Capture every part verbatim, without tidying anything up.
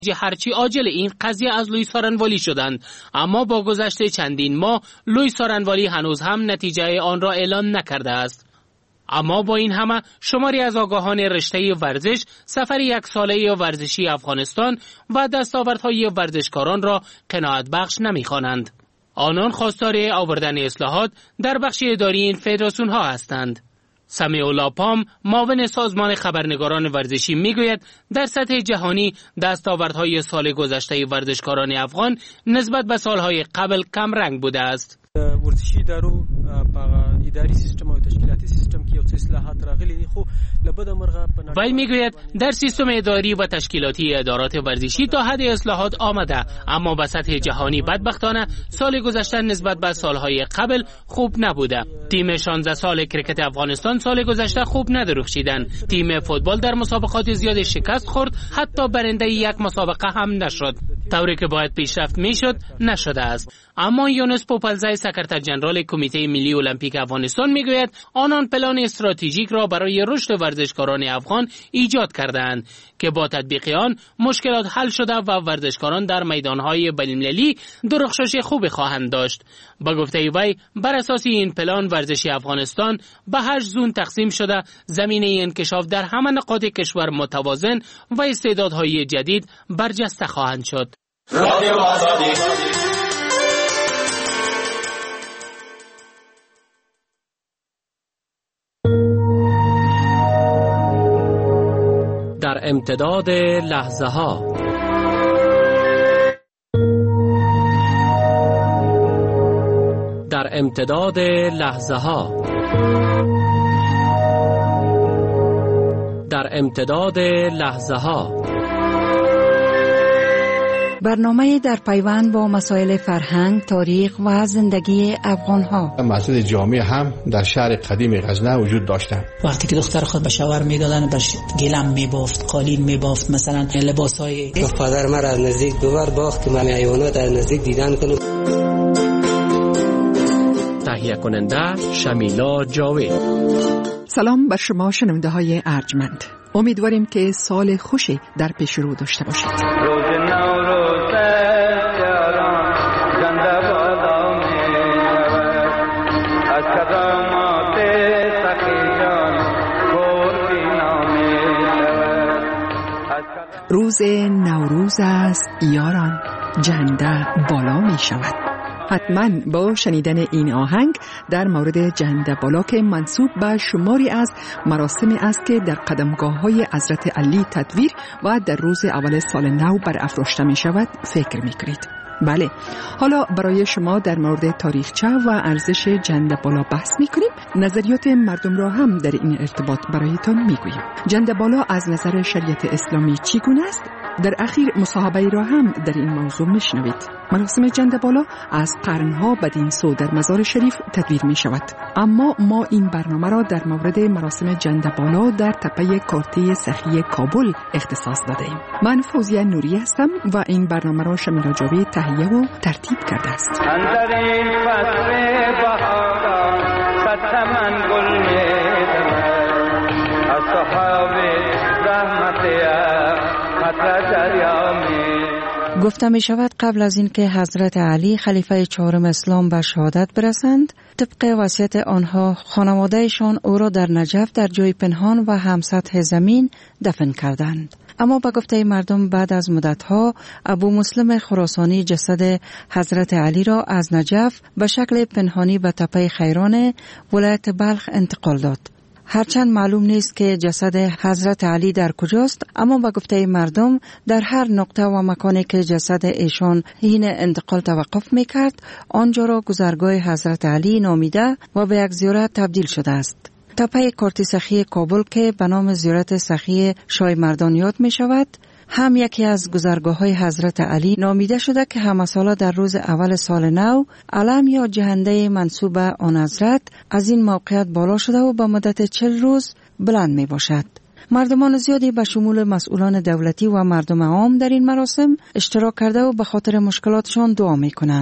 هرچی عاجل این قضیه از لوئیس هارنوالی شدند، اما با گذشت چندین ماه لوئیس هارنوالی هنوز هم نتیجه آن را اعلام نکرده است. اما با این همه شماری از آگاهان رشته ورزش سفر یک ساله ورزشی افغانستان و دستاوردهای ورزشکاران را قناعت بخش نمی‌خوانند. آنان خواستار آوردن اصلاحات در بخش اداری این فدراسیون ها هستند. سمیع الله پام، معاون سازمان خبرنگاران ورزشی میگوید در سطح جهانی دستاوردهای سال گذشته ورزشکاران افغان نسبت به سالهای قبل کم رنگ بوده است. ورزشی دارو اداری سیستم و تشکیلاتی سیستم که اصلاحات راغلي خو لبد مرغه. وی میگوید در سیستم اداری و تشکیلاتی ادارات ورزشی تا حد اصلاحات آمده، اما به سطح جهانی بدبختانه سال گذشته نسبت به سالهای قبل خوب نبوده. تیم شانزده سال کرکت افغانستان سال گذشته خوب ندرخشیدند. تیم فوتبال در مسابقات زیاد شکست خورد، حتی برنده یک مسابقه هم نشد. طوری که باید پیشرفت میشد نشده است. اما یونس پوپلزای سکرتر جنرال کمیته ملی المپیک افغانستان میگوید آنان پلان استراتژیک را برای رشد ورزشکاران افغان ایجاد کردند که با تطبیق آن مشکلات حل شده و ورزشکاران در میدانهای بین‌المللی درخشش خوبی خواهند داشت. با گفته وی بر اساس این پلان ورزش افغانستان به هشت زون تقسیم شده، زمینه انکشاف در همه نقاط کشور متوازن و استعدادهای جدید برجسته خواهند شد. رادیو آزادی. در امتداد لحظه ها در امتداد لحظه ها در امتداد لحظه ها برنامه در پیوند با مسائل فرهنگ، تاریخ و زندگی افغان‌ها. مسجد جامع هم در شهر قدیم غزنه وجود داشتند. وقتی که دختر خود به شوهر میدادن بهش گلم میبافت، قالین میبافت، مثلا لباسای. پدر من از نزدیک دوبار باخت که من حیوانات از نزدیک دیدن کنم. تهیه کننده شمیلا جاوید. سلام بر شما شنونده های ارجمند. امیدواریم که سال خوشی در پیش رو داشته باشید. روز نوروز یاران جنده بالا می از کدامات سخی جان گرگی نامی روز نوروز است یاران، جنده بالا می شود. حتما با شنیدن این آهنگ در مورد جنده بالا که منسوب به شماری از مراسمی است که در قدمگاه‌های حضرت علی تدویر و در روز اول سال نو برافراشته می شود فکر می کنید. بله، حالا برای شما در مورد تاریخچه و ارزش جنده بالا بحث می کنیم. نظریات مردم را هم در این ارتباط برایتان می گوییم. جنده بالا از نظر شریعت اسلامی چگونه است؟ در اخیر مصاحبه را هم در این موضوع میشنوید. مراسم جنده بالا از قرنها بدین سو در مزار شریف تدویر می شود، اما ما این برنامه را در مورد مراسم جنده بالا در تپه کارتی سخی کابل اختصاص دادیم. من فوزیه نوری هستم و این برنامه را شمیلا جاوید تهیه و ترتیب کرده است. اندر این فصل بهاران صد چمن گل می‌دمد از صحاب رحمت گفته می شود قبل از اینکه حضرت علی خلیفه چهارم اسلام به شهادت برسند، طبق وصیت آنها خانوادهشان او را در نجف در جای پنهان و هم سطح زمین دفن کردند. اما به گفته مردم بعد از مدتها ابو مسلم خراسانی جسد حضرت علی را از نجف به شکل پنهانی به تپه خیران ولایت بلخ انتقال داد. هرچند معلوم نیست که جسد حضرت علی در کجاست، اما به گفته مردم در هر نقطه و مکانی که جسد ایشان حین انتقال توقف میکرد، آنجا را گذرگاه حضرت علی نامیده و به یک زیارت تبدیل شده است. تپه کارتی سخی کابل که به نام زیارت سخی شاه مردان یاد می شود، هم یکی از گذرگاه‌های حضرت علی نامیده شده که همه ساله در روز اول سال نو علم یا جهنده منسوب آن حضرت از این موقعیت بالا شده و به مدت چل روز بلند می باشد. مردمان زیادی به شمول مسئولان دولتی و مردم عام در این مراسم اشتراک کرده و به خاطر مشکلاتشان دعا می کنند.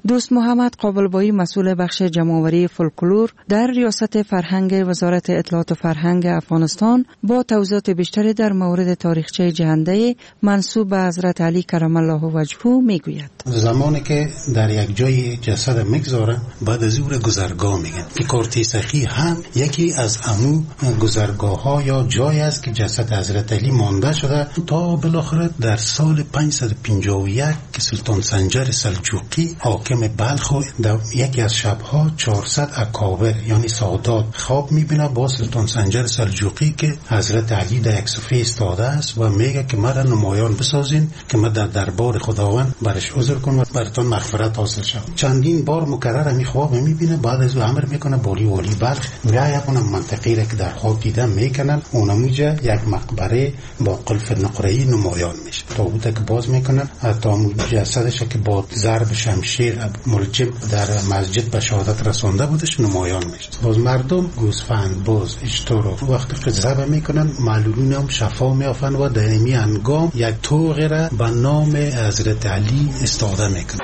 دوست محمد قابلبایی مسئول بخش جمع‌آوری فولکلور در ریاست فرهنگ وزارت اطلاعات و فرهنگ افغانستان با توضیحات بیشتری در مورد تاریخچه جهنده منسوب به حضرت علی کرم الله وجهه میگوید. زمانی که در یک جای جسد میگذارن بعد از اون گذرگاه میگن که کارت سخی هم یکی از امو گذرگاه ها یا جای است که جسد حضرت علی مانده شده تا بالاخره در سال پانصد و پنجاه و یک که سلطان سنجر سلجوقی حاکم بلخ در یکی از شبها چهارصد اکابر یعنی سادات خواب میبینه با سلطان سنجر سلجوقی که حضرت علی در یک صفحه استاده است و میگه که مرا نمایان بسازین که من در دربار خداوند برش عذر کنم و براتون مغفرت حاصل شود. چندین بار مکرر همین خواب میبینه. بعد از او امر میکنه بالی والی بلخ میایه کنم منطقی را که در خواب دیدم میکنن اونموجه یک مقبره با قلف نقره‌ای نمایان میشه. تابوت که باز میکنن تا جسدش که با ضرب شمشیر ملجم در مسجد به شهادت رسانده بودش نمایان میشه. باز مردم گوسفند باز اشترا وقتی که ذبح میکنن معلولین هم شفا میافن و در این انگام یک توغ را به نام حضرت علی استفاده میکنن.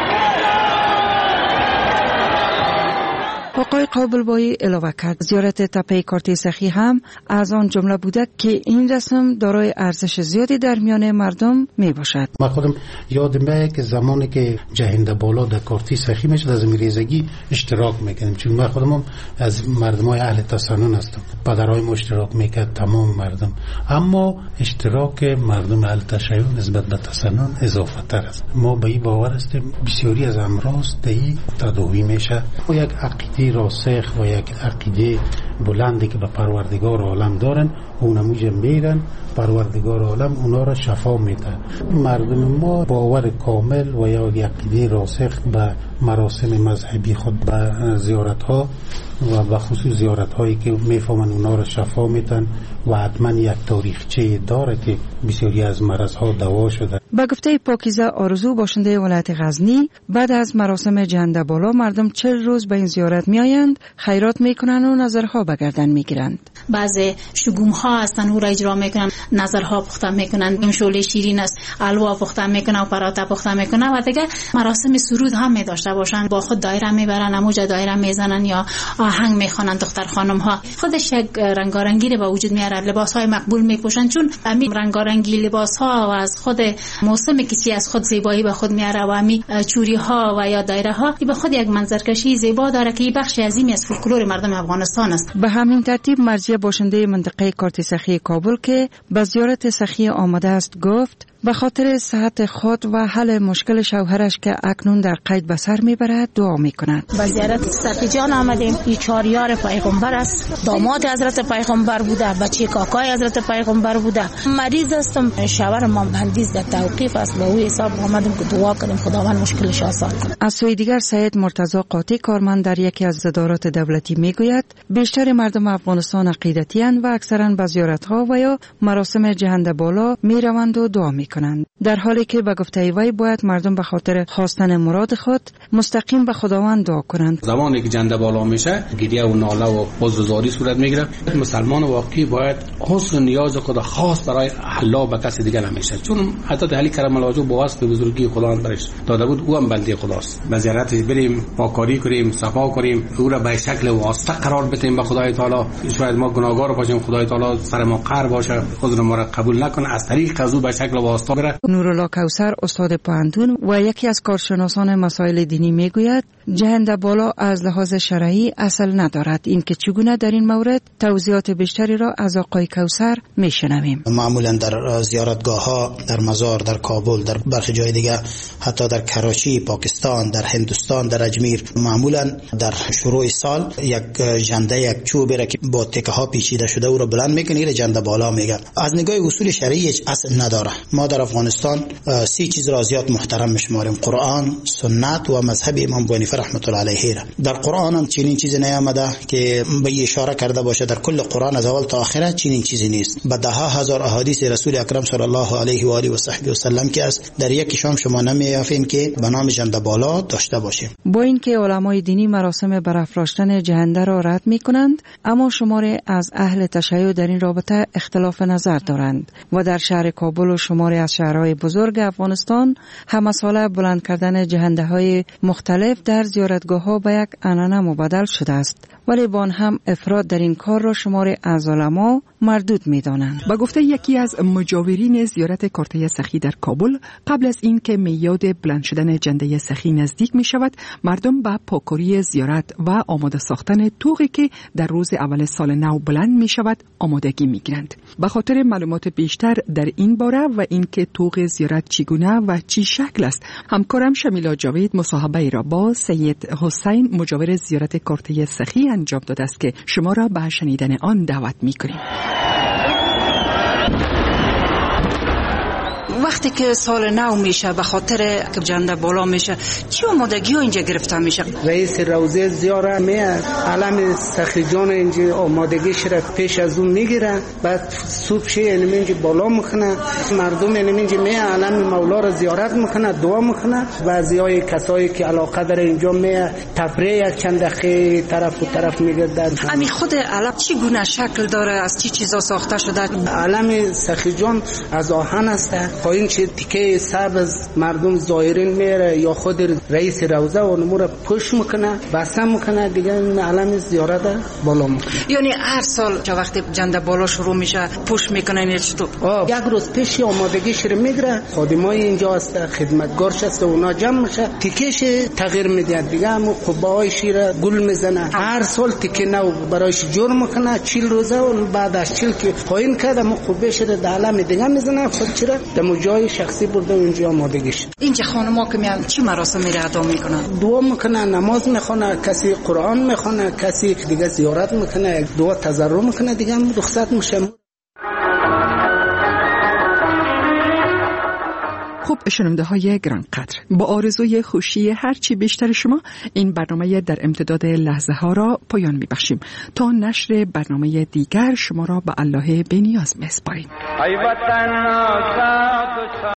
آقای قابلبایی علاوه کرد زیارت تپه کارت سخی هم از آن جمله بوده که این رسم دارای ارزش زیادی در میان مردم می باشد. من خودم یادم میاد که زمانی که جهنده بالا در کارت سخی میشد از میریزگی اشتراک میکنیم چون من خودم هم از مردمای اهل تسنن هستم. پدرای ما اشتراک میکرد تمام مردم، اما اشتراک مردم اهل تشیع نسبت به تسنن اضافه تر است. ما به این باور هستیم بسیاری از امراض دهی تداوی میشه و یک عقیده راسخ و یک عقیده بلندی که به پروردگار عالم دارن اونموجه میرن پروردگار عالم اونا را شفا میده. مردم ما باور کامل و یا یک عقیده راسخ به مراسم مذهبی خود به زیارت ها و به خصوص زیارت هایی که میفهمن اونا را شفا میدن و حتما یک تاریخچه داره که بسیاری از مرض ها دوا شده. با گفته پاکیزه آرزو باشنده ولایت غزنی بعد از مراسم جهنده بالا مردم چهل روز به این زیارت میآیند، خیرات میکنن و نظرها به گردن میگیرند. بعضی شگوم ها هستن او را اجرا میکنن، نظرها پخته میکنن، شوله شیرین است الوا پخته میکنن و پراتا پخته میکنن و دیگه مراسم سرود هم می داشته باشن، با خود دایره میبرن، اموجه دایره میزنن یا آهنگ میخوانن. دختر خانم ها خودش یک رنگارنگی به وجود میاره، لباس های مقبول میپوشن چون همین رنگارنگی لباس ها و از خود موسم کسی از خود زیبایی به خود میاره و همین چوری ها و یا دایره ها به خود یک منظرکشی زیبا داره که بخش عظیمی از فولکلور مردم افغانستان است. به همین ترتیب مرزی باشنده منطقه کارت سخی کابل که به زیارت سخی آمده است گفت به خاطر صحت خود و حل مشکل شوهرش که اکنون در قید به سر میبرد دعا میکند. به زیارت سخی جان آمدیم. این چهاریار پیغمبر است، داماد حضرت پیغمبر بوده، بچه کاکای حضرت پیغمبر بوده. مریض هستم، شوهر ما مهندس در توقیف است، به او حساب آمدیم که دعا کنیم خداوند مشکلش آسان کنه. از سوی دیگر سید مرتضی قاطی کارمند در یکی از ادارات دولتی میگوید بیشتر مردم افغانستان عقیدتی اند و اکثرا به زیارت ها و یا مراسم جهنده بالا میروند و دعا میکنند، در حالی که به گفته وی باید مردم به خاطر خواستن مراد خود مستقیم به خداوند دعا کنند. زمانی که جنده بالا میشه گریه و ناله و عذرزاری صورت میگیره. مسلمان واقعی باید حسن نیاز خود خاص برای الله به کسی دیگر نمیشه، چون حضرت علی کرم الله وجهه با واسطه بزرگی خداوند برش داده بود، او هم بنده خداست. به زیارت بریم، پاکاری کنیم، صفا کنیم، او را به شکل واسطه قرار بدیم به خدای تعالی. شاید ما گناهکار باشیم، خدای تعالی سر ما قهر باشه، عذر ما را قبول نکنه، از طریق از او به شکل واسطه بره. نورالله کوثر استاد پوهنتون و یکی از کارشناسان مسائل دینی میگوید جهنده بالا از لحاظ شرعی اصل ندارد. این که چگونه در این مورد توضیحات بیشتری را از آقای کوثر میشنویم. معمولا در زیارتگاه ها در مزار، در کابل، در برخی جای دیگه، حتی در کراچی پاکستان، در هندوستان، در اجمیر، معمولا در شروع سال یک جنده یک چوبی را که با تکه ها پیچیده شده او را بلند میکنه، این جنده بالا میگن. از نگاه اصول شرعی هیچ اصل نداره. ما در افغانستان سی چیز را زیاد محترم میشماریم: قرآن، سنت و مذهب امام ابو حنیفه رحمت الله علیه را. در قرآن هم چنین چیزی نیامده که به اشاره کرده باشه. در کل قرآن از اول تا آخر چنین چیزی نیست. به ده ها هزار احادیث رسول اکرم صلی الله علیه و آله و صحبه و سلم که است، در یکیشون شما نمی‌یافین که به نام جنده بالا داشته باشیم. با اینکه علمای دینی مراسم برافراشتن جنده را رد می‌کنند، اما شماری از اهل تشیع در این رابطه اختلاف نظر دارند و در شهر کابل و شماری از شهرهای بزرگ افغانستان هم مسئله بلند کردن جهنده‌های مختلف در زیارتگاه‌ها به یک عنعنه مبدل شده است، ولی با آن هم افراد در این کار را شماری از علما مردود می‌دانند. با گفته یکی از مجاورین زیارت کارته سخی در کابل، قبل از این که میاد بلند شدن جنده سخی نزدیک می شود، مردم به پاکاری زیارت و آماده ساختن طوقی که در روز اول سال نو بلند می شود آمادگی می گیرند. به خاطر معلومات بیشتر در این باره و اینکه طوق زیارت چگونه و چی شکل است، همکارم شمیلا جاوید مصاحبه را با سید حسین مجاور زیارت کارته سخی انجام داده است که شما را به شنیدن آن دعوت می کنیم. وقتی که سال نو میشه به خاطر که جنده بالا میشه، چی آمادگی ها اینجا گرفته میشه؟ رئیس روزه زیاره میاد، علم سخی جان اینجا آمادگیش را پیش از اون میگیره، بعد صبح شه اینجا بالا میکنه، مردم اینجا میاد علم مولا را زیارت میکنه، دعا میکنه. بعضیای کسایی که علاقه داره اینجا میاد تفریح یک چند دقیقه طرف و طرف میگردن. امی خود علم چی گونه شکل داره، از چی چیزا ساخته شده؟ علم سخی جان از آهن است، این چه تیکه سبز مردم زایرین میره یا خود رئیس روزه و نمو را پوش میکنه، بسته میکنه، دیگه علم زیارت بالا میکنه. یعنی هر سال چه وقتی جنده بالا شروع میشه پوش میکنه یا چطور؟ یک روز پیش آمادگیش رو میگیره، خادمای اینجا هست، خدمتگارش هست، اونا جمع میشه، تیکهش تغییر میده، دیگه همو قبایش را گل میزنه. هر سال تیکه نو برایش جور میکنه، چهل روزه و بعد از چهل که پایین کرده مو قبایش را در علم دیگه میزنه، خود چرا جای شخصی برده اونجا آمادگیش. اینجا خانم‌ها که میان چی مراسمی را ادا میکنن؟ دعا میکنن، نماز میخونه، کسی قرآن میخونه، کسی دیگه زیارت میکنه، دعا تضرع میکنه، دیگه هم رخصت میشه. خب شنونده های گرانقدر، با آرزوی خوشی هرچی بیشتر شما این برنامه در امتداد لحظه ها را پایان میبخشیم. تا نشر برنامه دیگر شما را به الله بی‌نیاز میسپاریم.